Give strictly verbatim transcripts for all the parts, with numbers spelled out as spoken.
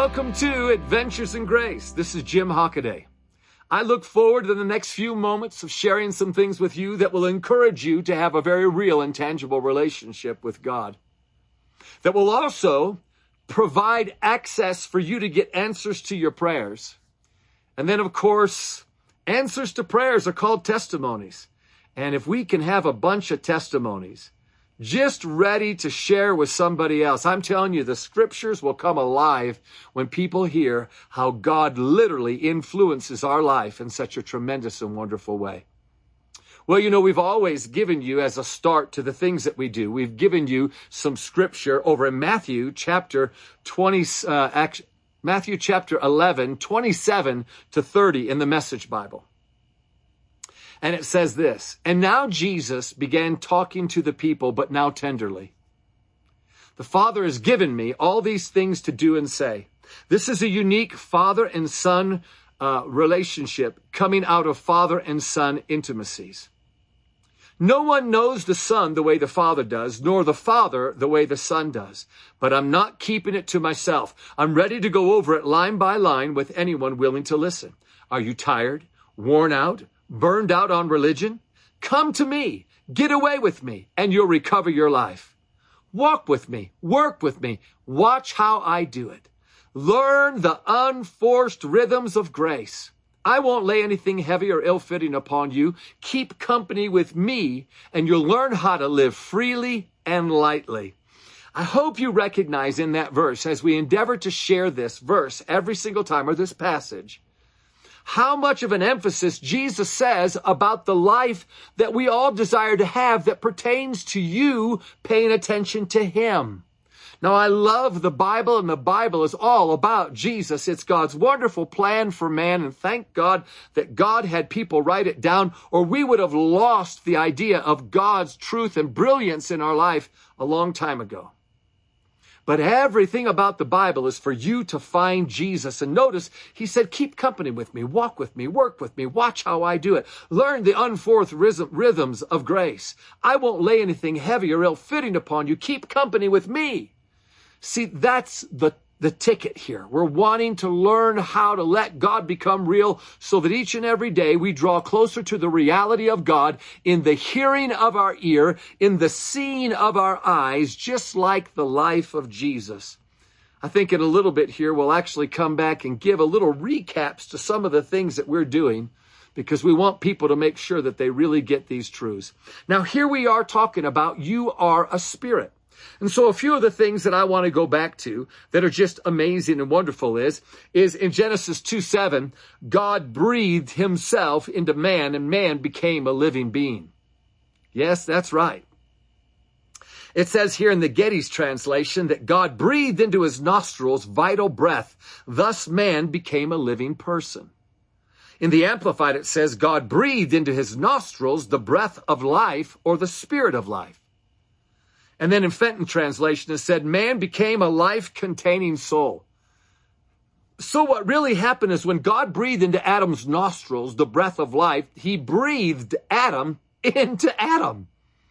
Welcome to Adventures in Grace. This is Jim Hockaday. I look forward to the next few moments of sharing some things with you that will encourage you to have a very real and tangible relationship with God. That will also provide access for you to get answers to your prayers. And then, of course, answers to prayers are called testimonies. And if we can have a bunch of testimonies just ready to share with somebody else, I'm telling you, the scriptures will come alive when people hear how God literally influences our life in such a tremendous and wonderful way. Well, you know, we've always given you as a start to the things that we do. We've given you some scripture over in Matthew chapter twenty, uh, Matthew chapter eleven, twenty-seven to thirty in the Message Bible. And it says this, "And now Jesus began talking to the people, but now tenderly. The Father has given me all these things to do and say." This is a unique father and son uh, relationship coming out of father and son intimacies. "No one knows the Son the way the Father does, nor the Father the way the Son does. But I'm not keeping it to myself. I'm ready to go over it line by line with anyone willing to listen. Are you tired, worn out, burned out on religion? Come to me, get away with me, and you'll recover your life. Walk with me, work with me, watch how I do it. Learn the unforced rhythms of grace. I won't lay anything heavy or ill-fitting upon you. Keep company with me, and you'll learn how to live freely and lightly." I hope you recognize in that verse, as we endeavor to share this verse every single time, or this passage, how much of an emphasis Jesus says about the life that we all desire to have that pertains to you paying attention to Him. Now, I love the Bible, and the Bible is all about Jesus. It's God's wonderful plan for man, and thank God that God had people write it down, or we would have lost the idea of God's truth and brilliance in our life a long time ago. But everything about the Bible is for you to find Jesus. And notice, he said, keep company with me, walk with me, work with me, watch how I do it. Learn the unforced rhythms of grace. I won't lay anything heavy or ill-fitting upon you. Keep company with me. See, that's the, the ticket here. We're wanting to learn how to let God become real so that each and every day we draw closer to the reality of God in the hearing of our ear, in the seeing of our eyes, just like the life of Jesus. I think in a little bit here, we'll actually come back and give a little recaps to some of the things that we're doing, because we want people to make sure that they really get these truths. Now, here we are talking about you are a spirit. And so a few of the things that I want to go back to that are just amazing and wonderful is, is in Genesis two seven, God breathed himself into man, and man became a living being. Yes, that's right. It says here in the Getty's translation that God breathed into his nostrils vital breath. Thus man became a living person. In the Amplified, it says God breathed into his nostrils the breath of life, or the spirit of life. And then in Fenton translation, it said, man became a life-containing soul. So what really happened is when God breathed into Adam's nostrils the breath of life, he breathed Adam into Adam.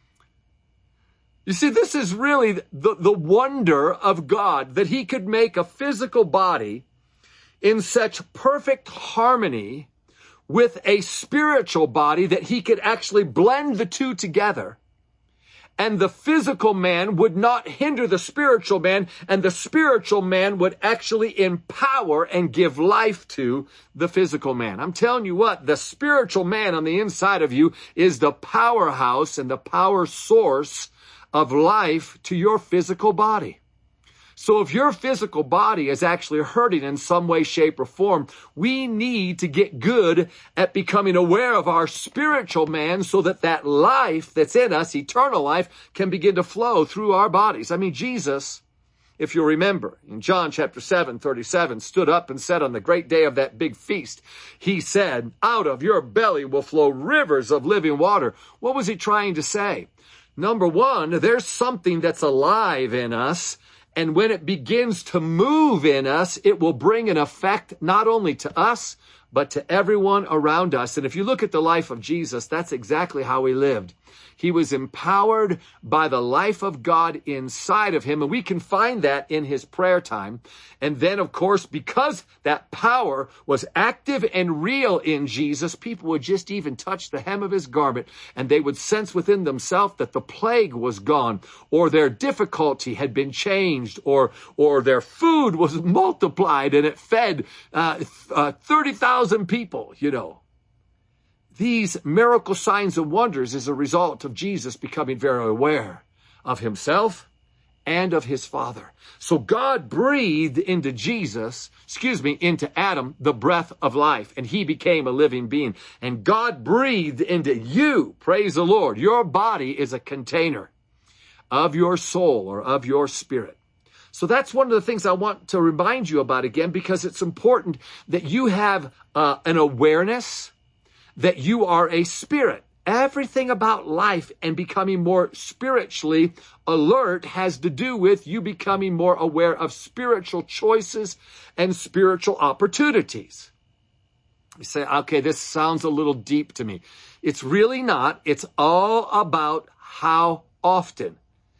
You see, this is really the, the wonder of God, that he could make a physical body in such perfect harmony with a spiritual body that he could actually blend the two together. And the physical man would not hinder the spiritual man, and the spiritual man would actually empower and give life to the physical man. I'm telling you what, the spiritual man on the inside of you is the powerhouse and the power source of life to your physical body. So if your physical body is actually hurting in some way, shape, or form, we need to get good at becoming aware of our spiritual man so that that life that's in us, eternal life, can begin to flow through our bodies. I mean, Jesus, if you remember, in John chapter seven, thirty-seven, stood up and said on the great day of that big feast, he said, out of your belly will flow rivers of living water. What was he trying to say? Number one, there's something that's alive in us. And when it begins to move in us, it will bring an effect not only to us, but to everyone around us. And if you look at the life of Jesus, that's exactly how he lived. He was empowered by the life of God inside of him, and we can find that in his prayer time. And then, of course, because that power was active and real in Jesus, people would just even touch the hem of his garment, and they would sense within themselves that the plague was gone, or their difficulty had been changed, or or their food was multiplied, and it fed uh, uh, thirty thousand people, you know. These miracle signs and wonders is a result of Jesus becoming very aware of himself and of his Father. So God breathed into Jesus, excuse me, into Adam, the breath of life, and he became a living being. And God breathed into you, praise the Lord. Your body is a container of your soul or of your spirit. So that's one of the things I want to remind you about again, because it's important that you have uh, an awareness that you are a spirit. Everything about life and becoming more spiritually alert has to do with you becoming more aware of spiritual choices and spiritual opportunities. You say, okay, this sounds a little deep to me. It's really not. It's all about how often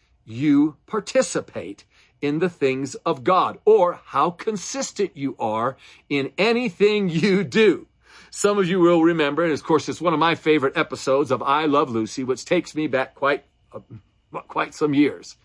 you participate in the things of God, or how consistent you are in anything you do. Some of you will remember, and of course, it's one of my favorite episodes of I Love Lucy, which takes me back quite, uh, quite some years.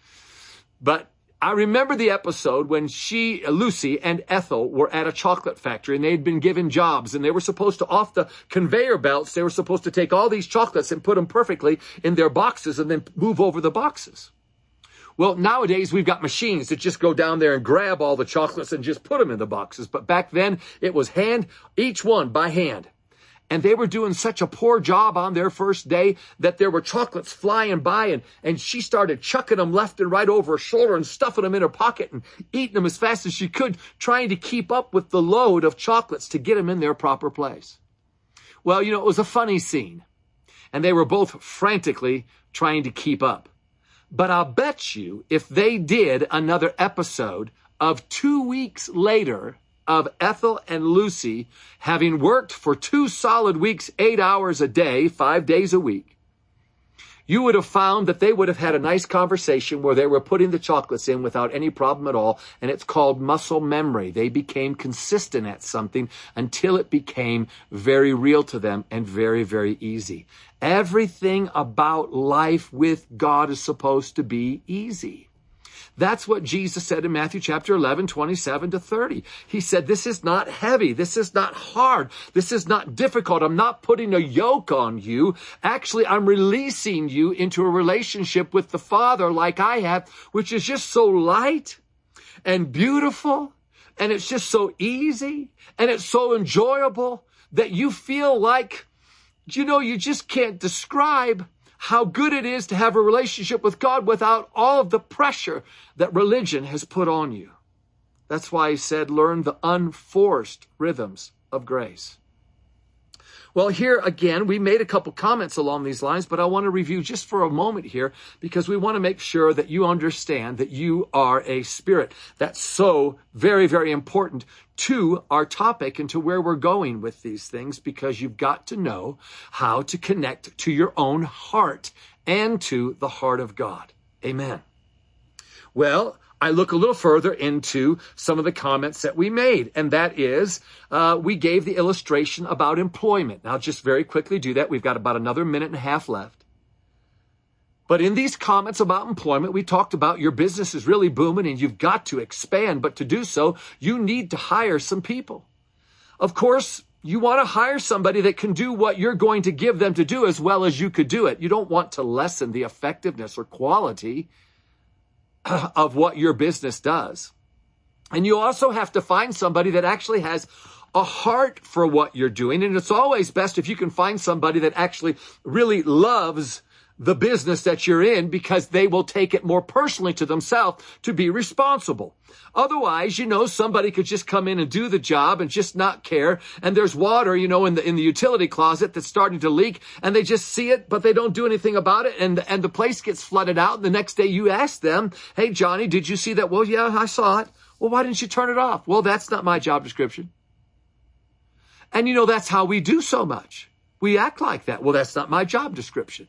But I remember the episode when she, Lucy and Ethel were at a chocolate factory, and they'd been given jobs, and they were supposed to, off the conveyor belts, they were supposed to take all these chocolates and put them perfectly in their boxes and then move over the boxes. Well, nowadays we've got machines that just go down there and grab all the chocolates and just put them in the boxes. But back then it was hand, each one by hand. And they were doing such a poor job on their first day that there were chocolates flying by, and, and she started chucking them left and right over her shoulder and stuffing them in her pocket and eating them as fast as she could, trying to keep up with the load of chocolates to get them in their proper place. Well, you know, it was a funny scene, and they were both frantically trying to keep up. But I'll bet you if they did another episode of two weeks later of Ethel and Lucy having worked for two solid weeks, eight hours a day, five days a week, you would have found that they would have had a nice conversation where they were putting the chocolates in without any problem at all. And it's called muscle memory. They became consistent at something until it became very real to them and very, very easy. Everything about life with God is supposed to be easy. That's what Jesus said in Matthew chapter eleven, twenty-seven to thirty. He said, this is not heavy. This is not hard. This is not difficult. I'm not putting a yoke on you. Actually, I'm releasing you into a relationship with the Father like I have, which is just so light and beautiful. And it's just so easy. And it's so enjoyable that you feel like, you know, you just can't describe how good it is to have a relationship with God without all of the pressure that religion has put on you. That's why he said, learn the unforced rhythms of grace. Well, here again, we made a couple comments along these lines, but I want to review just for a moment here because we want to make sure that you understand that you are a spirit. That's so very, very important to our topic and to where we're going with these things, because you've got to know how to connect to your own heart and to the heart of God. Amen. Well, I look a little further into some of the comments that we made, and that is uh, we gave the illustration about employment. Now, just very quickly do that. We've got about another minute and a half left. But in these comments about employment, we talked about your business is really booming and you've got to expand, but to do so, you need to hire some people. Of course, you want to hire somebody that can do what you're going to give them to do as well as you could do it. You don't want to lessen the effectiveness or quality of what your business does. And you also have to find somebody that actually has a heart for what you're doing. And it's always best if you can find somebody that actually really loves the business that you're in, because they will take it more personally to themselves to be responsible. Otherwise, you know, somebody could just come in and do the job and just not care. And there's water, you know, in the in the utility closet that's starting to leak, and they just see it, but they don't do anything about it. And and the place gets flooded out. And the next day you ask them, hey, Johnny, did you see that? Well, yeah, I saw it. Well, why didn't you turn it off? Well, that's not my job description. And you know, that's how we do so much. We act like that. Well, that's not my job description.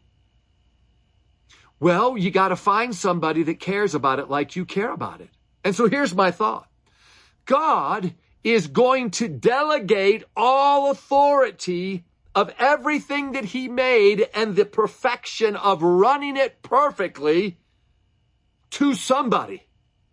Well, you got to find somebody that cares about it like you care about it. And so here's my thought. God is going to delegate all authority of everything that he made and the perfection of running it perfectly to somebody.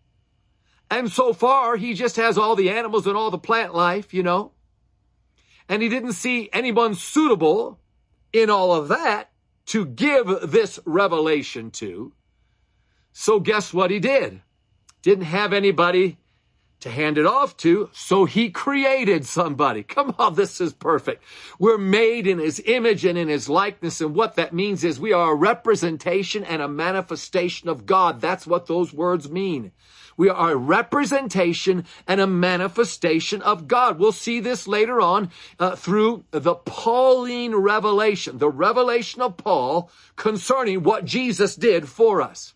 And so far, he just has all the animals and all the plant life, you know. And he didn't see anyone suitable in all of that to give this revelation to. So guess what he did? Didn't have anybody to hand it off to, so he created somebody. Come on, this is perfect. We're made in his image and in his likeness, and what that means is we are a representation and a manifestation of God. That's what those words mean. We are a representation and a manifestation of God. We'll see this later on uh, through the Pauline revelation, the revelation of Paul concerning what Jesus did for us.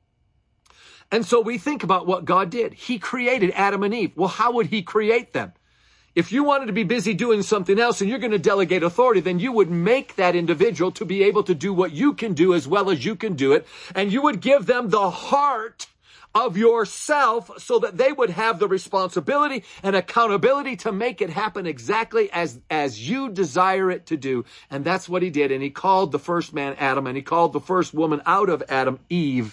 And so we think about what God did. He created Adam and Eve. Well, how would he create them? If you wanted to be busy doing something else and you're going to delegate authority, then you would make that individual to be able to do what you can do as well as you can do it. And you would give them the heart of yourself so that they would have the responsibility and accountability to make it happen exactly as, as you desire it to do. And that's what he did. And he called the first man Adam, and he called the first woman out of Adam Eve.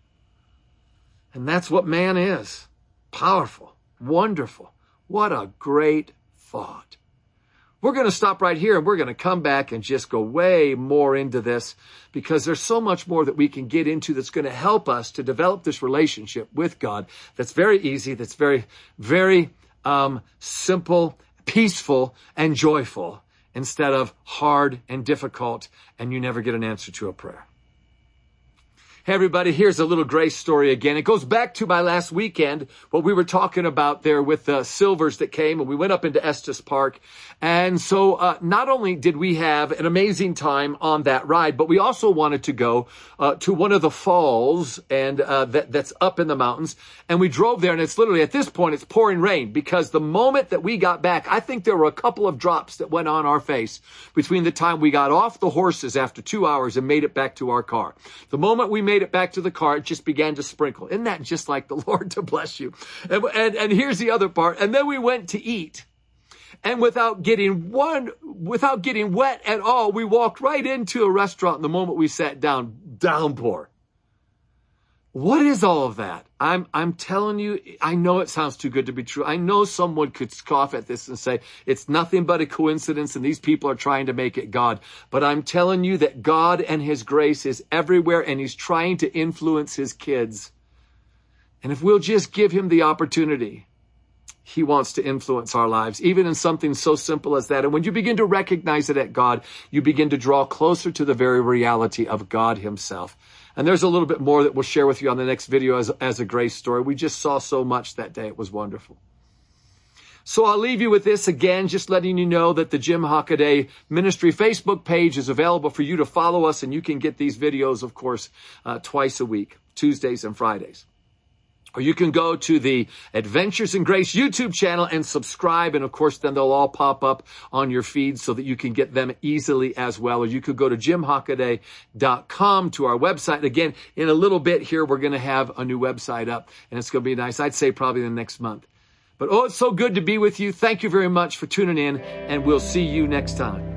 And that's what man is. Powerful, wonderful. What a great thought. We're going to stop right here, and we're going to come back and just go way more into this, because there's so much more that we can get into that's going to help us to develop this relationship with God. That's very easy. That's very, very um, simple, peaceful, and joyful, instead of hard and difficult, and you never get an answer to a prayer. Hey, everybody, here's a little grace story again. It goes back to my last weekend, what we were talking about there with the Silvers that came, and we went up into Estes Park. And so uh, not only did we have an amazing time on that ride, but we also wanted to go uh, to one of the falls and uh, that, that's up in the mountains. And we drove there, and it's literally, at this point, it's pouring rain, because the moment that we got back, I think there were a couple of drops that went on our face between the time we got off the horses after two hours and made it back to our car. The moment we made it back to the car, it just began to sprinkle. Isn't that just like the Lord to bless you? And, and, and here's the other part. And then we went to eat. And without getting one, without getting wet at all, we walked right into a restaurant. And the moment we sat down, downpour. What is all of that? I'm, I'm telling you, I know it sounds too good to be true. I know someone could scoff at this and say, it's nothing but a coincidence and these people are trying to make it God. But I'm telling you that God and his grace is everywhere, and he's trying to influence his kids. And if we'll just give him the opportunity, he wants to influence our lives, even in something so simple as that. And when you begin to recognize it at God, you begin to draw closer to the very reality of God himself. And there's a little bit more that we'll share with you on the next video as, as a grace story. We just saw so much that day. It was wonderful. So I'll leave you with this again, just letting you know that the Jim Hockaday Ministry Facebook page is available for you to follow us. And you can get these videos, of course, uh, twice a week, Tuesdays and Fridays. Or you can go to the Adventures in Grace YouTube channel and subscribe. And of course, then they'll all pop up on your feed so that you can get them easily as well. Or you could go to jim hockaday dot com to our website. Again, in a little bit here, we're going to have a new website up, and it's going to be nice. I'd say probably the next month. But oh, it's so good to be with you. Thank you very much for tuning in, and we'll see you next time.